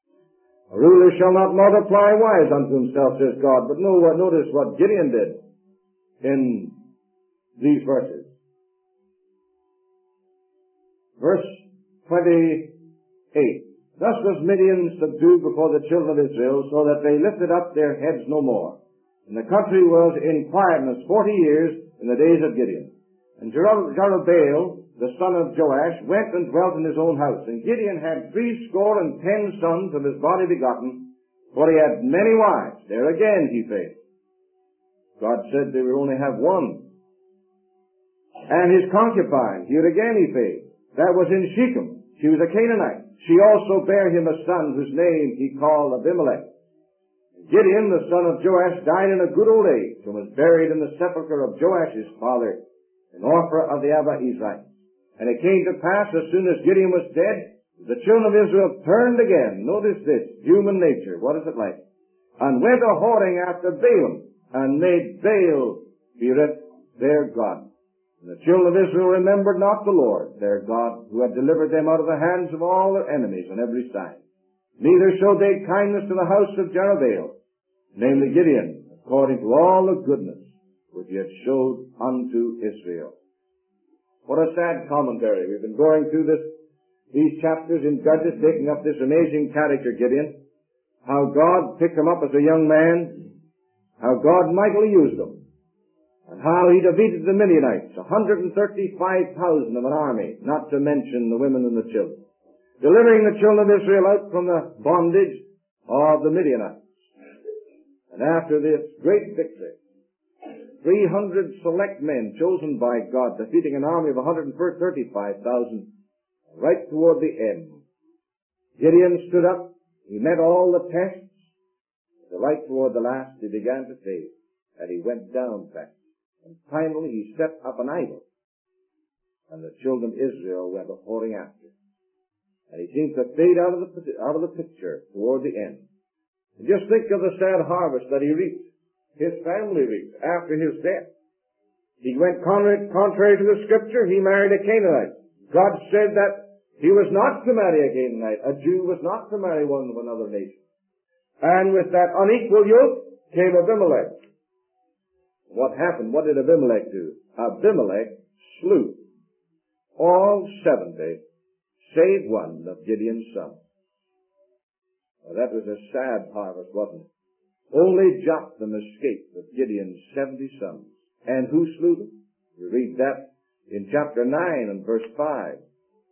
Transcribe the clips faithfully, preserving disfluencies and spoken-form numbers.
A ruler shall not multiply wives unto himself, says God. But no, notice what Gideon did in these verses. Verse twenty-eight. Thus was Midian subdued before the children of Israel, so that they lifted up their heads no more. And the country was in quietness forty years in the days of Gideon. And Jerubbaal, the son of Joash, went and dwelt in his own house. And Gideon had threescore and ten sons of his body begotten, for he had many wives. There again he failed. God said they would only have one. And his concubine, here again he failed. That was in Shechem. She was a Canaanite. She also bare him a son whose name he called Abimelech. Gideon, the son of Joash, died in a good old age and was buried in the sepulchre of Joash's father, in Ophrah of the Abiezrites. And it came to pass, as soon as Gideon was dead, the children of Israel turned again. Notice this, human nature. What is it like? And went a whoring after Baalim, and made Baal Berith their god. And the children of Israel remembered not the Lord, their God, who had delivered them out of the hands of all their enemies on every side. Neither showed they kindness to the house of Jerubbaal, namely Gideon, according to all the goodness which he had showed unto Israel. What a sad commentary. We've been going through this, these chapters in Judges, taking up this amazing character, Gideon, how God picked him up as a young man, how God mightily used him, and how he defeated the Midianites, one hundred thirty-five thousand of an army, not to mention the women and the children, delivering the children of Israel out from the bondage of the Midianites. And after this great victory, three hundred select men chosen by God, defeating an army of one hundred thirty-five thousand, right toward the end, Gideon stood up. He met all the tests. But right toward the last, he began to fade, and he went down fast. And finally, he set up an idol, and the children of Israel went a-whoring after him. And he seemed to fade out of the out of the picture toward the end. And just think of the sad harvest that he reaped, his family reaped after his death. He went contrary, contrary to the Scripture. He married a Canaanite. God said that he was not to marry a Canaanite. A Jew was not to marry one of another nation. And with that unequal yoke came Abimelech. What happened? What did Abimelech do? Abimelech slew all seventy, save one of Gideon's sons. Well, that was a sad harvest, wasn't it? Only Jotham escaped with Gideon's seventy sons. And who slew them? We read that in chapter nine and verse five.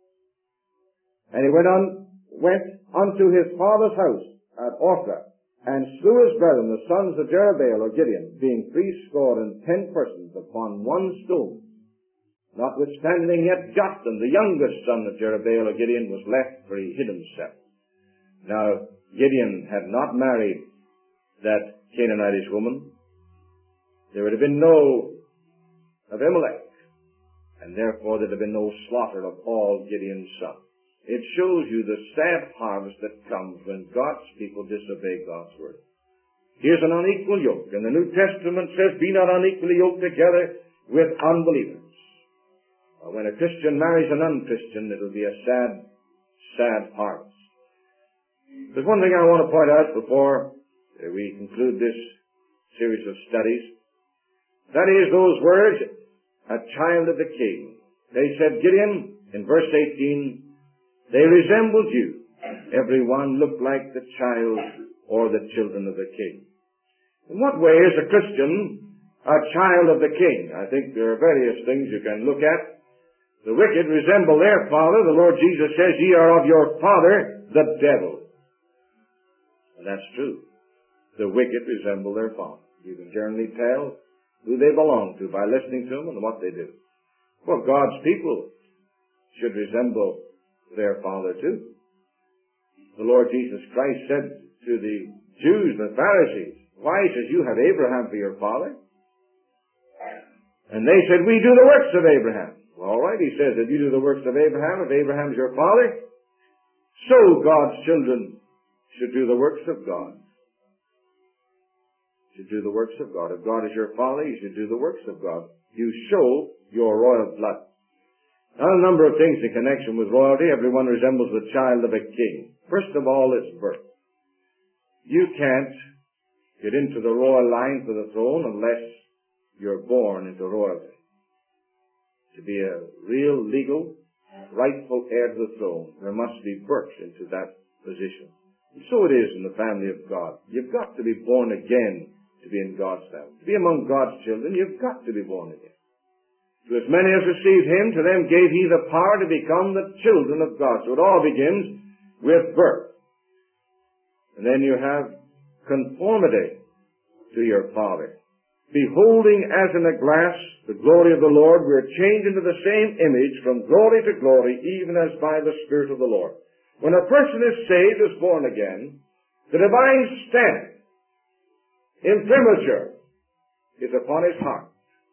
And he went on, went unto his father's house at Ophrah, and slew his brethren, the sons of Jerubbaal or Gideon, being threescore and ten persons upon one stone. Notwithstanding yet Jotham, the youngest son of Jerubbaal or Gideon, was left, for he hid himself. Now, Gideon had not married that Canaanitish woman. There would have been no Abimelech, and therefore there would have been no slaughter of all Gideon's sons. It shows you the sad harvest that comes when God's people disobey God's word. Here's an unequal yoke, and the New Testament says, be not unequally yoked together with unbelievers. Well, when a Christian marries an unchristian, it'll be a sad, sad harvest. There's one thing I want to point out before we conclude this series of studies. That is those words, a child of the king. They said, Gideon, in verse eighteen, they resembled you. Every one looked like the child or the children of the king. In what way is a Christian a child of the king? I think there are various things you can look at. The wicked resemble their father. The Lord Jesus says, ye are of your father, the devil. And that's true. The wicked resemble their father. You can generally tell who they belong to by listening to them and what they do. Well, God's people should resemble their father too. The Lord Jesus Christ said to the Jews, the Pharisees, why, he says, you have Abraham for your father? And they said, we do the works of Abraham. Well, all right, he says, if you do the works of Abraham, if Abraham's your father, so God's children should do the works of God. Should do the works of God. If God is your father, you should do the works of God. You show your royal blood. Now, a number of things in connection with royalty. Everyone resembles the child of a king. First of all, it's birth. You can't get into the royal line for the throne unless you're born into royalty. To be a real, legal, rightful heir to the throne, there must be birth into that position. And so it is in the family of God. You've got to be born again to be in God's family. To be among God's children, you've got to be born again. To as many as received him, to them gave he the power to become the children of God. So it all begins with birth. And then you have conformity to your Father. Beholding as in a glass the glory of the Lord, we are changed into the same image from glory to glory, even as by the Spirit of the Lord. When a person is saved, is born again, the divine stamp, imprimatur, is upon his heart.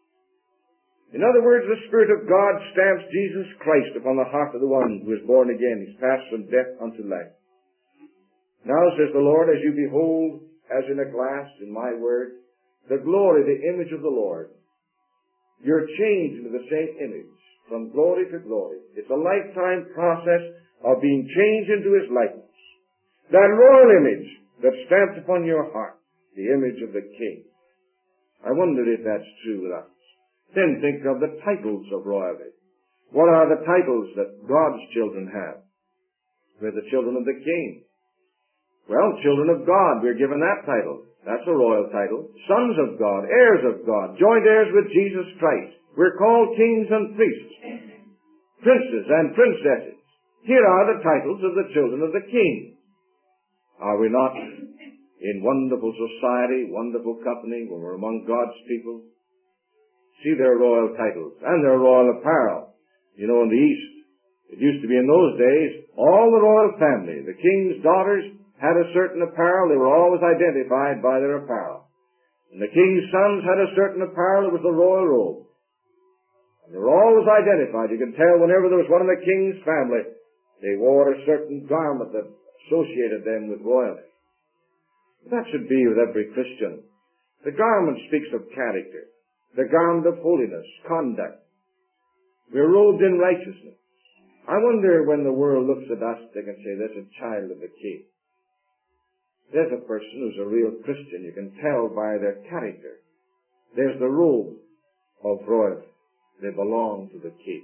In other words, the Spirit of God stamps Jesus Christ upon the heart of the one who is born again. He's passed from death unto life. Now, says the Lord, as you behold, as in a glass, in my word, the glory, the image of the Lord, you're changed into the same image, from glory to glory. It's a lifetime process of being changed into his likeness. That royal image that's stamped upon your heart, the image of the King. I wonder if that's true with us. Then think of the titles of royalty. What are the titles that God's children have? We're the children of the King. Well, children of God, we're given that title. That's a royal title. Sons of God, heirs of God, joint heirs with Jesus Christ. We're called kings and priests, princes and princesses. Here are the titles of the children of the King. Are we not in wonderful society, wonderful company, when we're among God's people? See their royal titles and their royal apparel. You know, in the East, it used to be in those days, all the royal family, the king's daughters, had a certain apparel. They were always identified by their apparel. And the king's sons had a certain apparel. It was the royal robe. And they were always identified. You can tell whenever there was one in the king's family, they wore a certain garment that associated them with royalty. That should be with every Christian. The garment speaks of character. The garment of holiness, conduct. We're robed in righteousness. I wonder when the world looks at us, they can say, there's a child of the King. There's a person who's a real Christian. You can tell by their character. There's the robe of royalty. They belong to the King.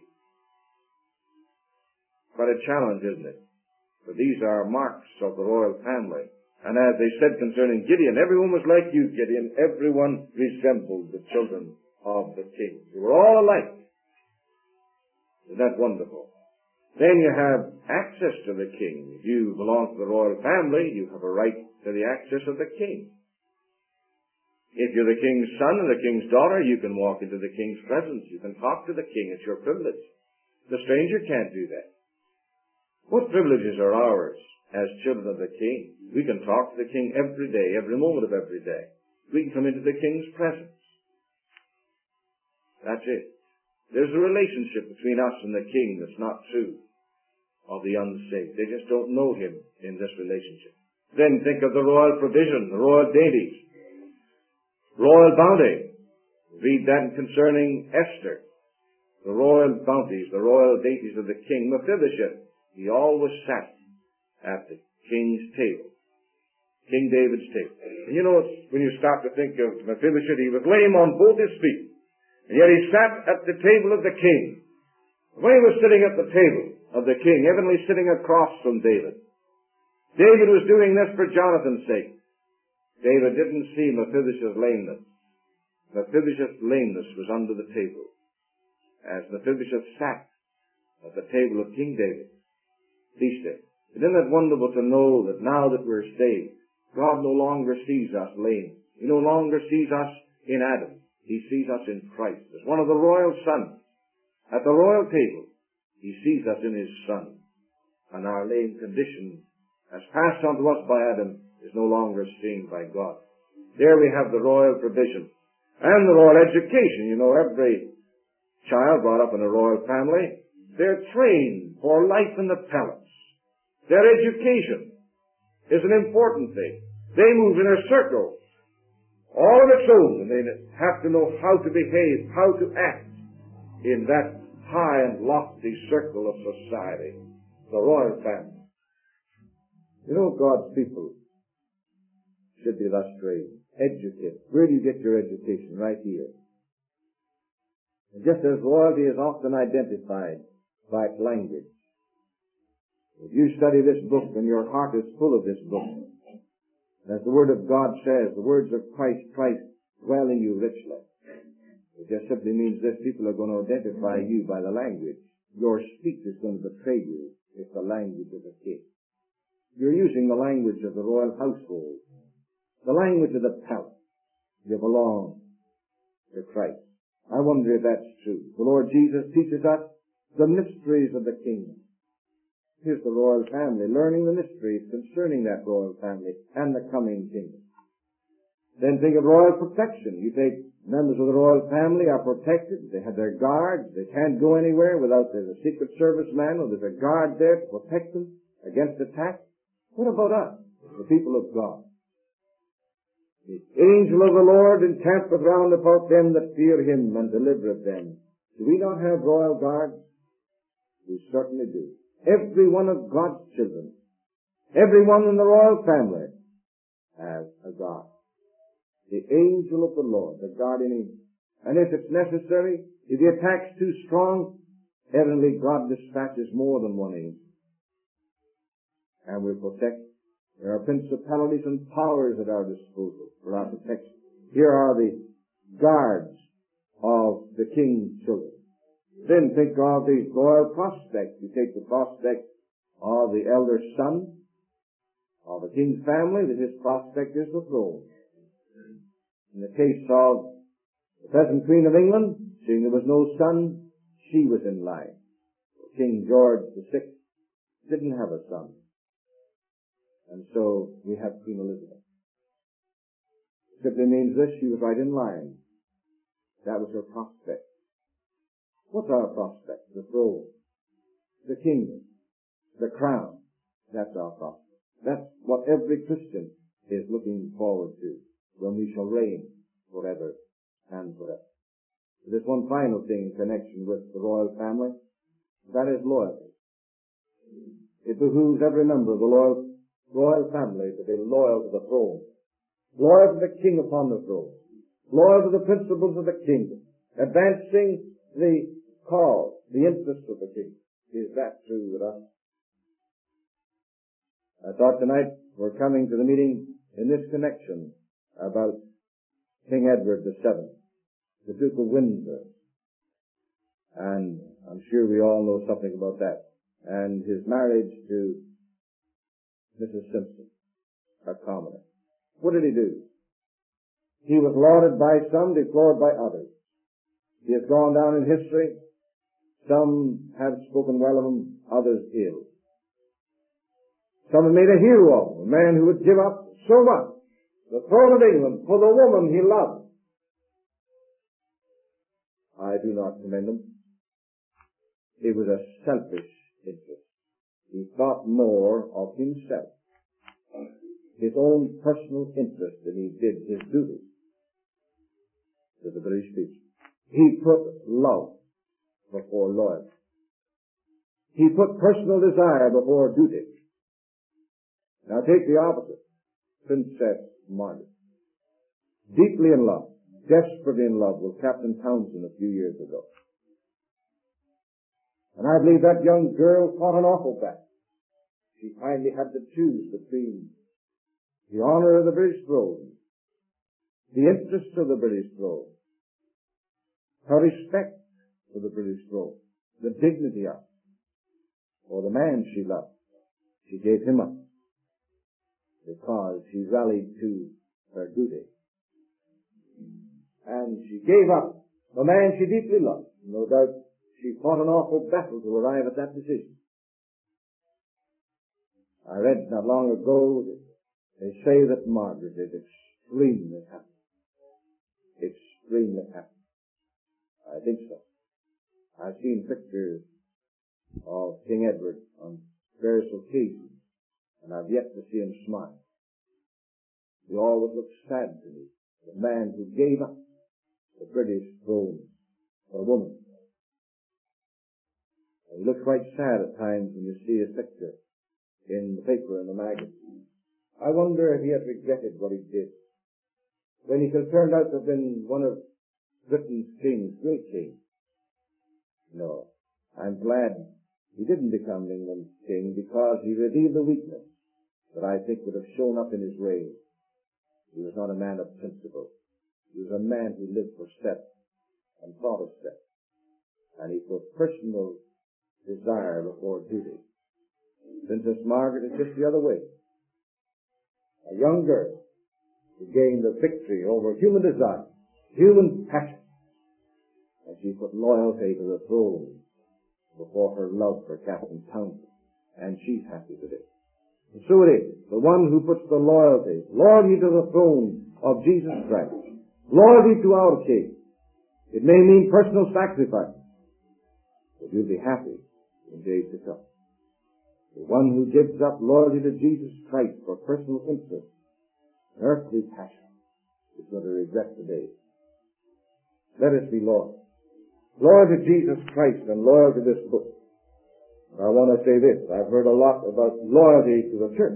Quite a challenge, isn't it? For these are marks of the royal family. And as they said concerning Gideon, everyone was like you, Gideon. Everyone resembled the children of the King. They were all alike. Isn't that wonderful? Then you have access to the King. If you belong to the royal family, you have a right to the access of the King. If you're the King's son and the King's daughter, you can walk into the King's presence. You can talk to the King. It's your privilege. The stranger can't do that. What privileges are ours as children of the King? We can talk to the King every day, every moment of every day. We can come into the King's presence. That's it. There's a relationship between us and the King that's not true of the unsaved. They just don't know him in this relationship. Then think of the royal provision, the royal dainties, royal bounty. Read that concerning Esther. The royal bounties, the royal dainties of the king. Mephibosheth, he always sat at the king's table. King David's table. And you know, when you start to think of Mephibosheth, he was lame on both his feet. And yet he sat at the table of the king. When he was sitting at the table of the king, evidently sitting across from David, David was doing this for Jonathan's sake. David didn't see Mephibosheth's lameness. Mephibosheth's lameness was under the table. As Mephibosheth sat at the table of King David, feast day. Isn't that wonderful to know that now that we're saved, God no longer sees us lame. He no longer sees us in Adam. He sees us in Christ. As one of the royal sons at the royal table, he sees us in his Son. And our lame condition, as passed on to us by Adam, is no longer seen by God. There we have the royal provision. And the royal education. You know, every child brought up in a royal family, they're trained for life in the palace. Their education is an important thing. They move in a circle, all of its own, and they have to know how to behave, how to act in that high and lofty circle of society, the royal family. You know, God's people should be thus trained. Educated. Where do you get your education? Right here. And just as royalty is often identified by its language. If you study this book and your heart is full of this book, as the Word of God says, the words of Christ, Christ dwell in you richly. It just simply means this: people are going to identify you by the language. Your speech is going to betray you if the language of the king. You're using the language of the royal household, the language of the palace. You belong to Christ. I wonder if that's true. The Lord Jesus teaches us the mysteries of the kingdom. Here's the royal family, learning the mysteries concerning that royal family and the coming kingdom. Then think of royal protection. You take members of the royal family are protected. They have their guards. They can't go anywhere without there's a secret service man or there's a guard there to protect them against attack. What about us, the people of God? The angel of the Lord encampeth round about them that fear him and delivereth them. Do we not have royal guards? We certainly do. Every one of God's children, every one in the royal family has a guard. The angel of the Lord, the guardian angel. And if it's necessary, if the attack's too strong, evidently God dispatches more than one angel. And will protect. There are principalities and powers at our disposal for our protection. Here are the guards of the king's children. Then think of the royal prospect. You take the prospect of the elder son of the king's family, that his prospect is the throne. In the case of the present Queen of England, seeing there was no son, she was in line. King George the Sixth didn't have a son. And so we have Queen Elizabeth. It simply means this: she was right in line. That was her prospect. What's our prospect? The throne, the kingdom, the crown. That's our prospect. That's what every Christian is looking forward to, when we shall reign forever and forever. There's one final thing in connection with the royal family. That is loyalty. It behooves every member of the loyal royal family to be loyal to the throne, loyal to the king upon the throne, loyal to the principles of the kingdom, advancing the cause, the interests of the king. Is that true with us? I thought tonight we're coming to the meeting in this connection about King Edward the Seventh, the Duke of Windsor, and I'm sure we all know something about that, and his marriage to Missus Simpson, a commoner. What did he do? He was lauded by some, deplored by others. He has gone down in history. Some have spoken well of him, others ill. Some have made a hero of him, a man who would give up so much, the throne of England, for the woman he loved. I do not commend him. It was a selfish interest. He thought more of himself, his own personal interest, than he did his duty to the British people. He put love before loyalty. He put personal desire before duty. Now take the opposite. Princess Margaret. Deeply in love, desperately in love with Captain Townsend a few years ago. And I believe that young girl fought an awful battle. She finally had to choose between the honor of the British throne, the interests of the British throne, her respect for the British throne, the dignity of it, or the man she loved. She gave him up because she rallied to her duty. And she gave up the man she deeply loved. No doubt she fought an awful battle to arrive at that decision. I read not long ago that they say that Margaret is extremely happy. Extremely happy. I think so. I've seen pictures of King Edward on various occasions, and I've yet to see him smile. He always looks sad to me, the man who gave up the British throne for a woman. And he looks quite sad at times when you see his picture. in the paper, in the magazine. I wonder if he has regretted what he did, when he could turned out to have been one of Britain's kings, great kings. No, I'm glad he didn't become England's king, because he revealed the weakness that I think would have shown up in his reign. He was not a man of principle. He was a man who lived for steps and thought of steps. And he put personal desire before duty. Princess Margaret is just the other way. A young girl who gained a victory over human desire, human passion. And she put loyalty to the throne before her love for Captain Townsend. And she's happy today. And so it is. The one who puts the loyalty, loyalty to the throne of Jesus Christ, loyalty to our King. It may mean personal sacrifice, but you'll be happy in days to come. The one who gives up loyalty to Jesus Christ for personal interest, earthly passion, is going to regret the day. Let us be loyal. Loyal to Jesus Christ and loyal to this book. I want to say this. I've heard a lot about loyalty to the church.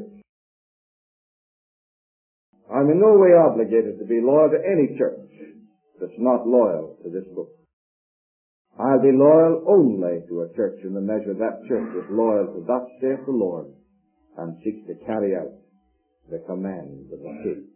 I'm in no way obligated to be loyal to any church that's not loyal to this book. I'll be loyal only to a church in the measure that church is loyal to thus saith the Lord and seeks to carry out the commands of the King.